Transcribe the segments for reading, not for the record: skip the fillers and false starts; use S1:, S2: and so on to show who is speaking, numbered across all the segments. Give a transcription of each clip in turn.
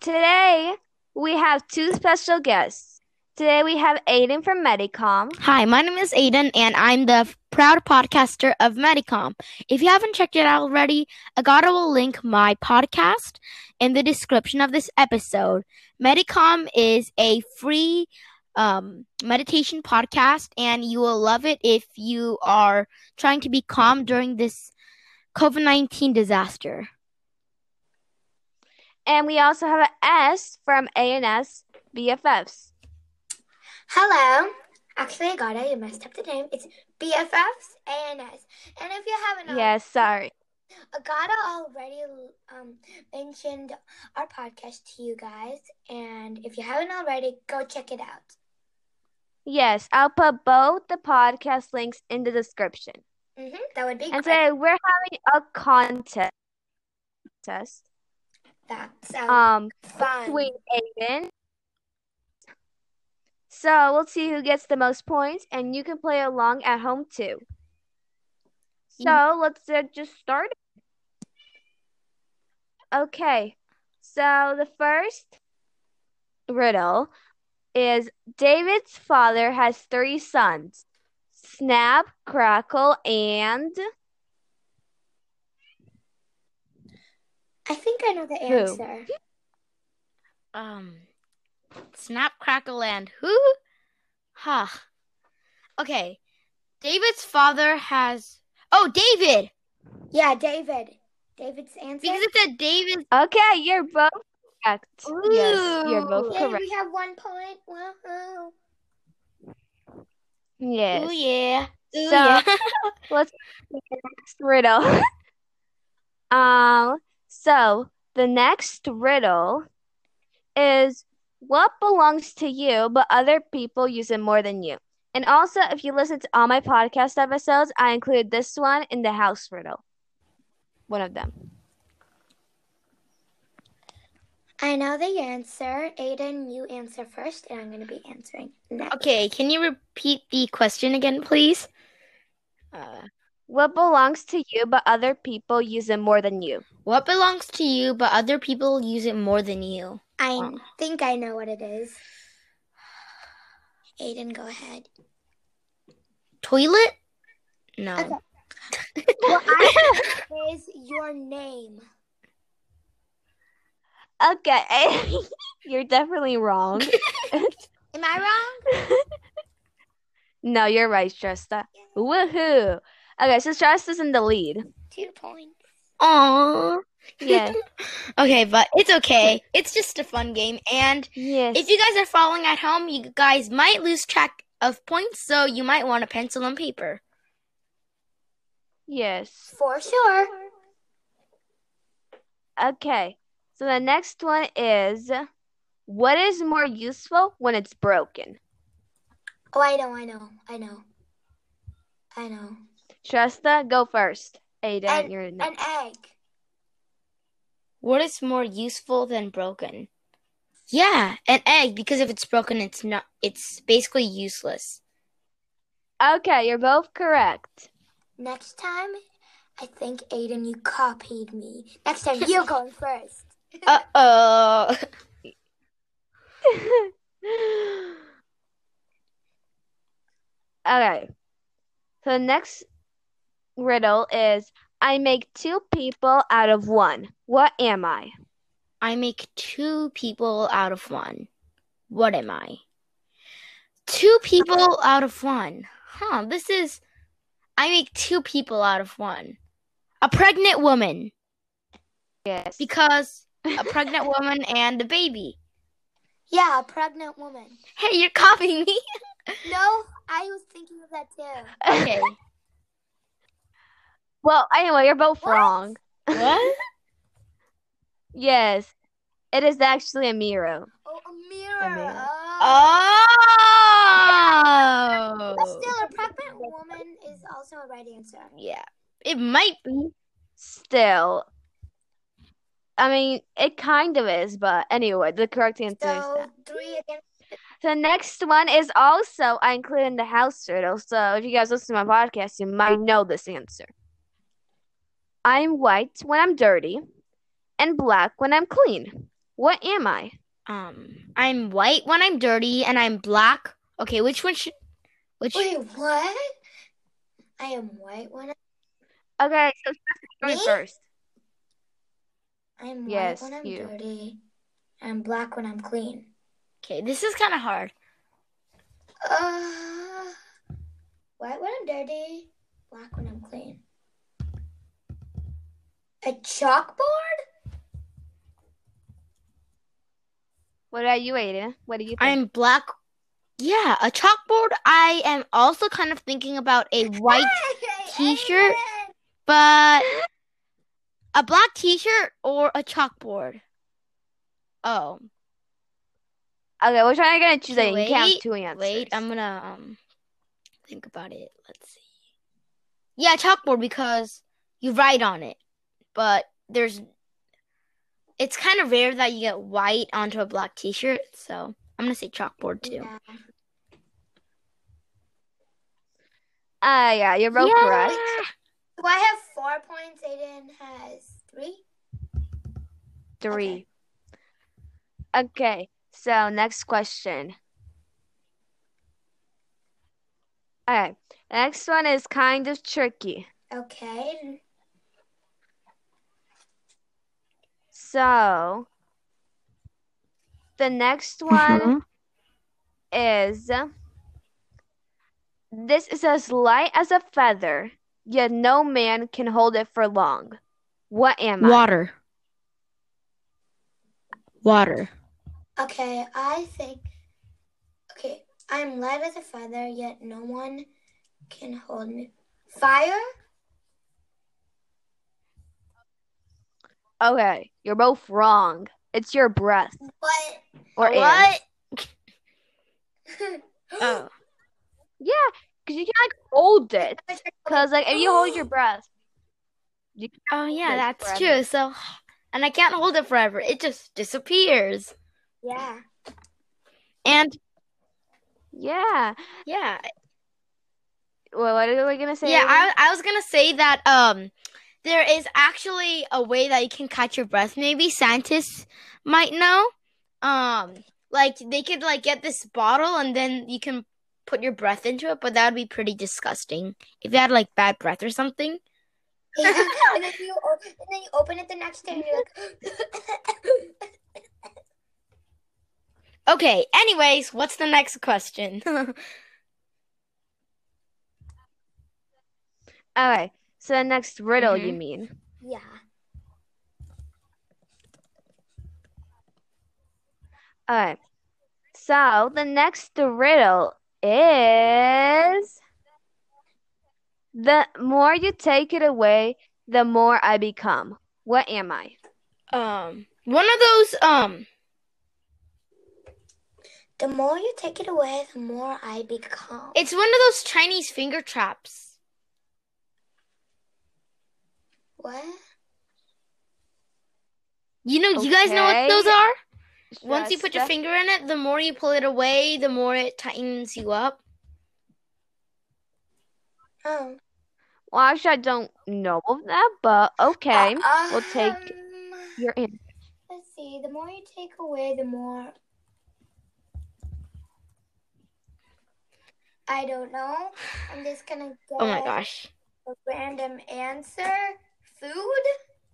S1: Today we have two special guests. Today we have Aiden from Medicom.
S2: Hi, my name is Aiden, and I'm the proud podcaster of Medicom. If you haven't checked it out already, Agata will link my podcast in the description of this episode. Medicom is a free meditation podcast, and you will love it if you are trying to be calm during this COVID-19 disaster.
S1: And we also have an S from A&S BFFs.
S3: Hello. Actually, Agata, you messed up the name. It's BFFs A&S. And if you haven't
S1: Yes, sorry.
S3: Agata already mentioned our podcast to you guys. And if you haven't already, go check it out.
S1: Yes, I'll put both the podcast links in the description.
S3: That would be
S1: And
S3: great.
S1: today we're having a contest.
S3: That sounds fun.
S1: Between Aiden. So we'll see who gets the most points, and you can play along at home too. So let's just start. Okay, so the first riddle is David's father has 3 sons. Snap, Crackle, and...
S3: I think I know the answer.
S2: Snap, Crackle, and who? Okay. David's father has... Oh, David!
S3: Yeah, David. David's answer?
S2: Because it said David...
S1: Okay, you're both correct.
S2: Ooh.
S1: Yes, you're both
S3: Yay,
S1: correct.
S3: we have 1 point. Woohoo.
S1: Yes.
S2: Ooh, yeah. Ooh,
S1: So,
S2: yeah.
S1: let's do the next riddle. So the next riddle is what belongs to you, but other people use it more than you. And also, if you listen to all my podcast episodes, I include this one in the house riddle. One of them.
S3: I know the answer. Aiden, you answer first, and I'm going to be answering next.
S2: Okay, can you repeat the question again, please?
S1: What belongs to you, but other people use it more than you?
S2: What belongs to you, but other people use it more than you?
S3: I think I know what it is. Aiden, go ahead.
S2: Toilet? No.
S3: Okay. What I think is your name.
S1: Okay, you're definitely wrong.
S3: Am I wrong?
S1: No, you're right, Stresta. Woohoo! Okay, so Stresta's in the lead.
S3: 2 points.
S2: Aww.
S1: Yes.
S2: Okay, but it's okay. It's just a fun game. And
S1: Yes.
S2: if you guys are following at home, you guys might lose track of points, so you might want a pencil and paper.
S1: Yes.
S3: For sure.
S1: Okay, so the next one is, what is more useful when it's broken?
S3: Oh, I know.
S1: Stresta, go first. Aiden, you're
S3: An
S1: next.
S3: egg.
S2: What is more useful than broken? Yeah, an egg, because if it's broken, it's basically useless.
S1: Okay, you're both correct.
S3: Next time, I think, Aiden, you copied me. Next time, you're going first.
S2: Uh-oh.
S1: Okay, so the next riddle is, I make 2 people out of 1. What am I?
S2: I make 2 people out of 1. What am I? 2 people out of 1. I make 2 people out of 1. A pregnant woman.
S1: Yes.
S2: Because a pregnant woman and a baby.
S3: Yeah, a pregnant woman.
S2: Hey, you're copying me.
S3: No, I was thinking of that too.
S2: Okay.
S1: Well, anyway, you're both
S3: What?
S1: wrong.
S2: What?
S1: Yes, it is actually a mirror.
S3: Oh, a mirror.
S1: mirror.
S2: Oh.
S3: But still, a pregnant woman is also a right answer.
S2: Yeah. It might be.
S1: Still, I mean, it kind of is, but anyway, the correct answer is
S3: So,
S1: that.
S3: 3 against...
S1: The next one is also, I included in the house riddle, so if you guys listen to my podcast, you might know this answer. I'm white when I'm dirty, and black when I'm clean. What am I?
S2: I'm white when I'm dirty, and I'm black. Okay, which one should? Which?
S3: Wait, what? I am white when
S1: Okay, so
S3: Me?
S1: first.
S3: I'm white
S1: Yes,
S3: when I'm
S1: you.
S3: dirty. I'm black when I'm clean.
S2: Okay, this is kind of hard.
S3: White when I'm dirty, black when I'm clean. A chalkboard?
S1: What are you, Aiden? What do you think?
S2: I'm black. Yeah, a chalkboard. I am also kind of thinking about a white t-shirt, but a black t-shirt or a chalkboard. Oh.
S1: Okay, which one are you gonna choose?
S2: Okay,
S1: You can't have two answers.
S2: Wait, I'm gonna think about it. Let's see. Yeah, chalkboard because you write on it, but it's kind of rare that you get white onto a black t-shirt, so I'm gonna say chalkboard too.
S3: Yeah.
S1: Yeah, you're both correct.
S3: Do I have 4 points? Aiden has 3?
S1: 3. Okay, so next question. Alright, next one is kind of tricky.
S3: Okay.
S1: So, the next one is, this is as light as a feather, yet no man can hold it for long. What am I?
S2: Water.
S3: Okay, I think. Okay, I'm light as a feather, yet no one can hold me. Fire?
S1: Okay, you're both wrong. It's your breath.
S3: What?
S1: Or
S2: what?
S1: Oh. Yeah, because you can hold it. Because if you hold your breath, you can
S2: that's
S1: forever.
S2: true. So, and I can't hold it forever. It just disappears.
S3: Yeah.
S2: And
S1: yeah. Well, what are we gonna say?
S2: Yeah, I was gonna say that there is actually a way that you can catch your breath. Maybe scientists might know. They could get this bottle and then you can put your breath into it, but that would be pretty disgusting if you had bad breath or something.
S3: Yeah. and then you open it the next day and you're like.
S2: Okay. Anyways, what's the next question?
S1: Alright, so the next riddle, you mean?
S3: Yeah.
S1: Alright, so the next riddle is, the more you take it away, the more I become. What am I?
S2: One of those,
S3: The more you take it away, the more I become.
S2: It's one of those Chinese finger traps.
S3: What?
S2: You guys know what those are? Once you
S1: Just
S2: put your finger in it, the more you pull it away, the more it tightens you up.
S3: Oh.
S1: Well, actually, I don't know of that, but okay. We'll take your answer.
S3: Let's see. The more you take away, the more. I don't know. I'm just gonna go.
S2: Oh my gosh.
S3: A random answer. Food?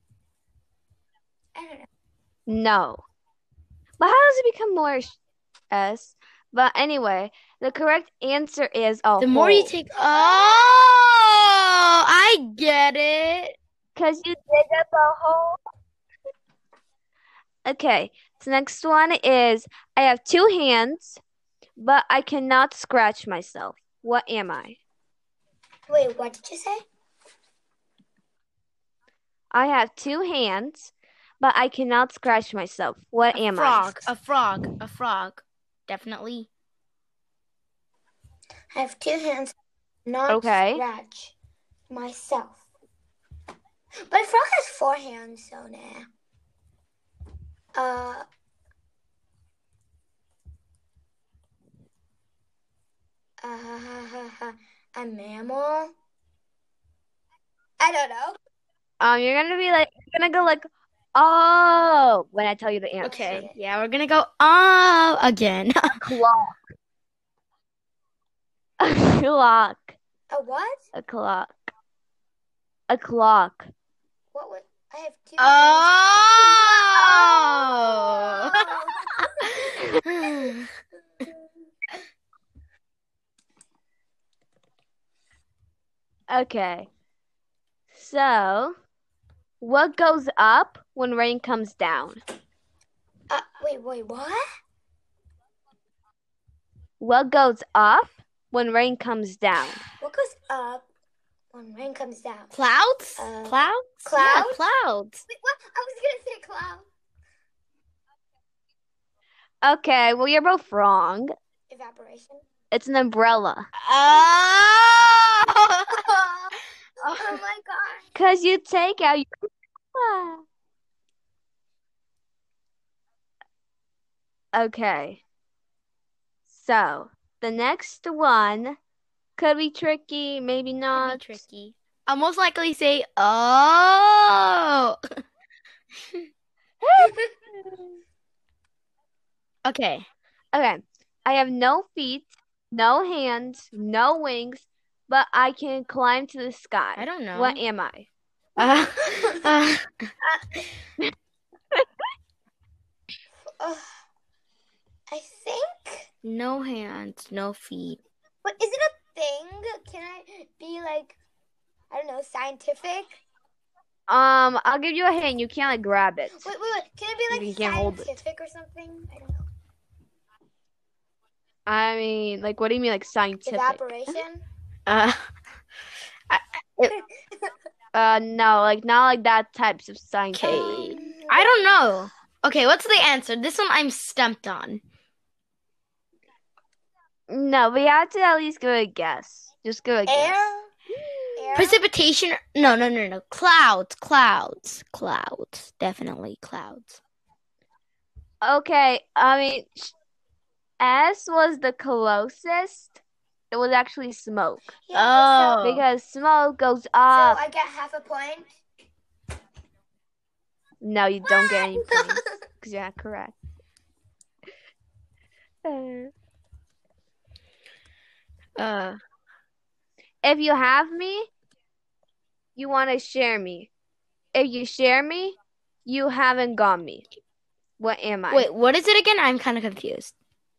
S3: I don't know.
S1: No. But how does it become more S? But anyway, the correct answer is a
S2: The more you take. Oh, I get it.
S1: Because you dig up a hole. Okay, so next one is, I have 2 hands, but I cannot scratch myself. What am I?
S3: Wait, what did you say?
S1: I have 2 hands, but I cannot scratch myself. What am I?
S2: A frog. Definitely.
S3: I have 2 hands, not scratch myself. But a frog has 4 hands, so nah. A mammal? I don't know.
S1: You're gonna go Oh, when I tell you the answer.
S2: Okay, yeah, we're gonna go again.
S1: Clock. A clock.
S3: A what?
S1: A clock. A clock.
S3: What would I have two?
S2: Oh.
S1: Okay. So, what goes up when rain comes down?
S3: Wait, what?
S1: What goes up when rain comes down?
S3: What goes up when rain comes down?
S2: Clouds?
S3: Clouds?
S2: Yeah, clouds.
S3: Wait, what? I was gonna say cloud.
S1: Okay, well, you're both wrong.
S3: Evaporation.
S1: It's an umbrella.
S2: Oh.
S3: Oh my gosh.
S1: Because you take out your... Okay. So, the next one could be tricky, maybe not.
S2: Could be tricky. I'll most likely say, oh. Okay.
S1: Okay. I have no feet, no hands, no wings, but I can climb to the sky.
S2: I don't know.
S1: What am I?
S3: I think.
S2: No hands, no feet.
S3: But is it a thing? Can I be like, I don't know, scientific?
S1: I'll give you a hint. You can't like grab it.
S3: Wait. Can it be
S1: You
S3: like
S1: can't hold it.
S3: scientific or something? I don't know.
S1: I mean, like, what do you mean, like scientific?
S3: Evaporation?
S1: No, like not like that types of scientific.
S2: Okay. I don't know. Okay, what's the answer? This one I'm stumped on.
S1: No, we have to at least give it a guess. Just give it a guess.
S3: Air?
S2: Precipitation? No. Clouds. Definitely clouds.
S1: Okay, I mean, S was the closest. It was actually smoke.
S2: Oh.
S1: Because smoke goes
S3: So
S1: up.
S3: I get half a point?
S1: No, you don't get any points because you're not correct. If you have me, you want to share me. If you share me, you haven't got me. What am I?
S2: Wait, what is it again? I'm kind of confused.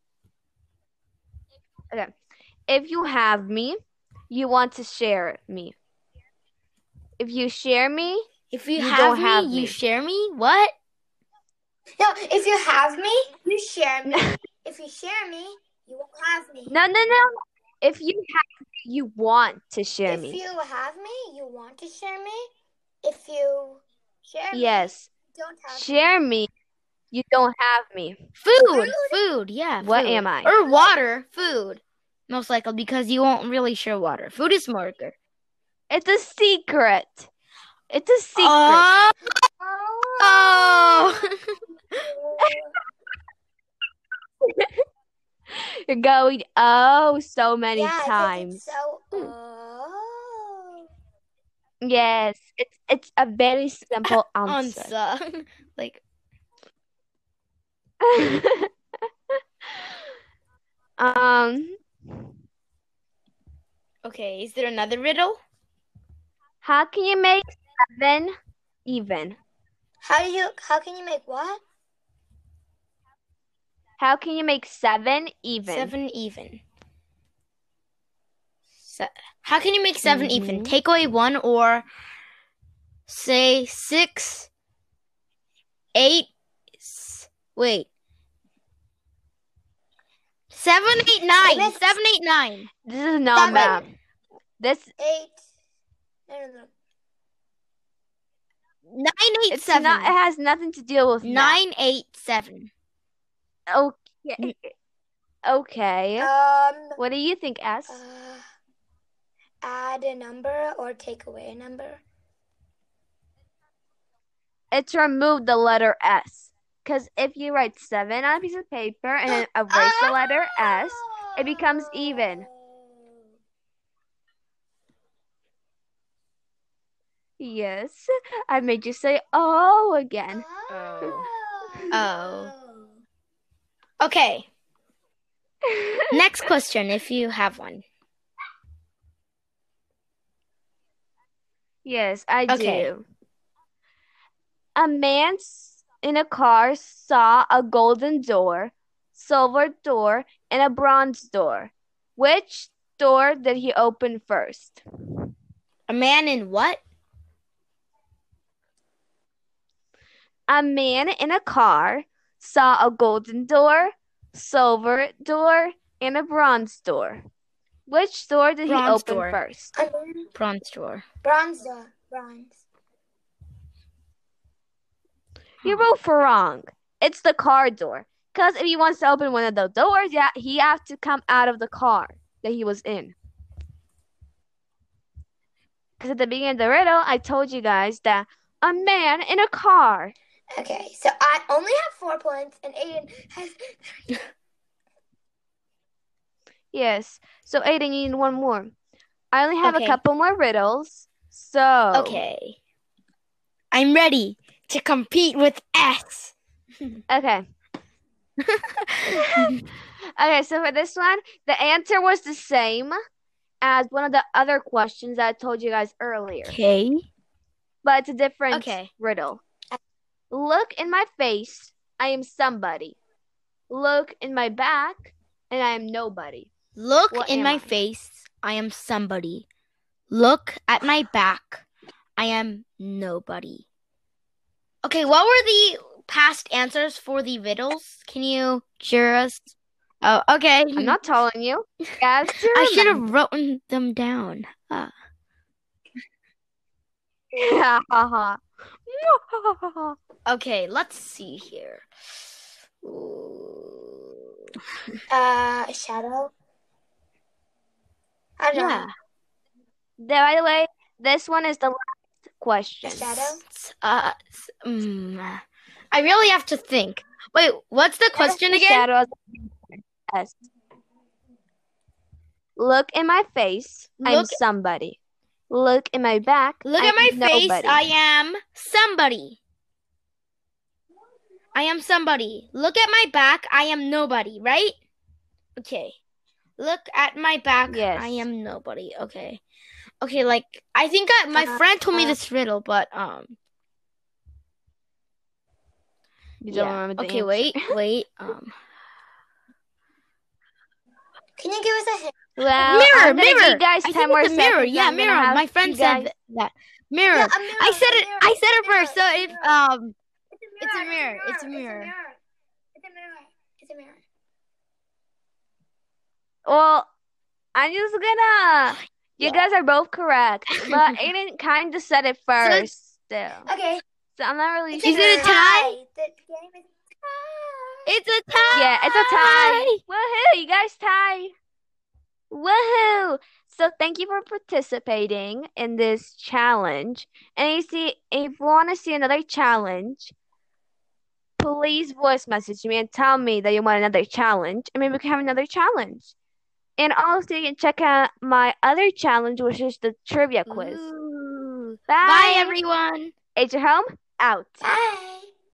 S1: Okay. If you have me, you want to share me. If you share me,
S2: If you
S1: don't
S2: have
S1: have
S2: me,
S1: me.
S2: you share me? What?
S3: No, if you have me, you share me. If you share me, you won't have me.
S1: No. If you have me, you want to share
S3: If
S1: me.
S3: you have me, you want to share me. If you share me,
S1: Yes.
S3: you don't have me.
S1: Share me, you don't have me.
S2: Food, yeah.
S1: What
S2: food.
S1: am I?
S2: Or water, food. Most likely because you won't really share water. Food is smarter.
S1: It's a secret. It's a secret.
S2: Oh.
S1: You're going so many times. Yes, it's a very simple answer.
S2: Like okay, is there another riddle?
S1: How can you make 7 even?
S3: How can you make what?
S1: How can you make 7 even?
S2: 7 even. How can you make 7 even? Take away 1 or say 6, 8. Wait. 7, 8, 9. 7, 8, 9.
S1: This is not math. This
S3: 8. No.
S2: 9, 8,
S1: it's
S2: 7.
S1: not. It has nothing to do with
S2: 9, 8, 7.
S1: Okay. Okay. What do you think, S?
S3: Add a number or take away a number?
S1: It's remove the letter S. Because if you write 7 on a piece of paper and then erase the letter S, it becomes even. Yes, I made you say oh again.
S2: Oh. Okay. Next question, if you have one.
S1: Yes, I
S2: Okay.
S1: do. A man in a car saw a golden door, silver door, and a bronze door. Which door did he open first?
S2: A man in what?
S1: A man in a car saw a golden door, silver door, and a bronze door. Which door did he
S2: Bronze
S1: open
S2: door.
S1: first?
S2: Bronze door.
S3: Bronze door. Bronze.
S1: You're both wrong. It's the car door. Because if he wants to open one of the doors, yeah, he has to come out of the car that he was in. Because at the beginning of the riddle, I told you guys that a man in a car.
S3: Okay, so I only have 4 points, and Aiden has 3.
S1: Yes. So Aiden, you need one more. I only have
S2: Okay.
S1: a couple more riddles. So.
S2: Okay. I'm ready to compete with S.
S1: Okay. Okay, so for this one, the answer was the same as one of the other questions that I told you guys earlier.
S2: Okay.
S1: But it's a different
S2: Okay.
S1: riddle. Look in my face, I am somebody. Look in my back, and I am nobody.
S2: Look
S1: What
S2: in
S1: am
S2: my
S1: I?
S2: face, I am somebody. Look at my back, I am nobody. Okay, what were the past answers for the riddles? Can you share us? Oh, okay.
S1: I'm not telling you. Guys,
S2: I should have written them down. Okay, let's see here. Ooh.
S3: Shadow. I don't know.
S1: By the way, this one is the last question.
S3: A shadow?
S2: I really have to think. Wait, what's the question again?
S1: Shadow. Yes. Look in my face, I'm somebody. Look in my back,
S2: Look
S1: I'm
S2: at my face,
S1: nobody.
S2: I am somebody. I am somebody. Look at my back, I am nobody, right? Okay. Look at my back,
S1: Yes.
S2: I am nobody. Okay. Okay, like, I think my friend told me this riddle, but,
S1: You don't remember the
S2: okay,
S1: answer.
S2: wait.
S3: Can you give us a hint?
S1: Well, I'm gonna give you guys
S2: I
S1: 10
S2: think
S1: more
S2: it's a mirror.
S1: seconds.
S2: Yeah,
S1: I'm gonna
S2: mirror.
S1: have
S2: My friend
S1: you
S2: said
S1: guys-
S2: that. Mirror.
S3: Yeah, a mirror.
S2: I said it. I said it
S3: mirror,
S2: first. So if
S3: It's a mirror.
S2: It's a mirror.
S3: It's a mirror.
S1: Well, I'm just gonna. You
S2: Yeah.
S1: guys are both correct, but Aiden kind of said it first. Still,
S3: Okay.
S1: so I'm not really
S3: Is
S1: sure.
S2: it a tie?
S3: The game is tie.
S2: It's a tie.
S1: Yeah, it's a tie. Woohoo! You guys tie. Woohoo! So thank you for participating in this challenge. And if you want to see another challenge, please voice message me and tell me that you want another challenge, and maybe we can have another challenge. And also, you can check out my other challenge, which is the trivia quiz.
S2: Ooh.
S1: Bye.
S2: Bye, everyone.
S1: Age your home out.
S3: Bye.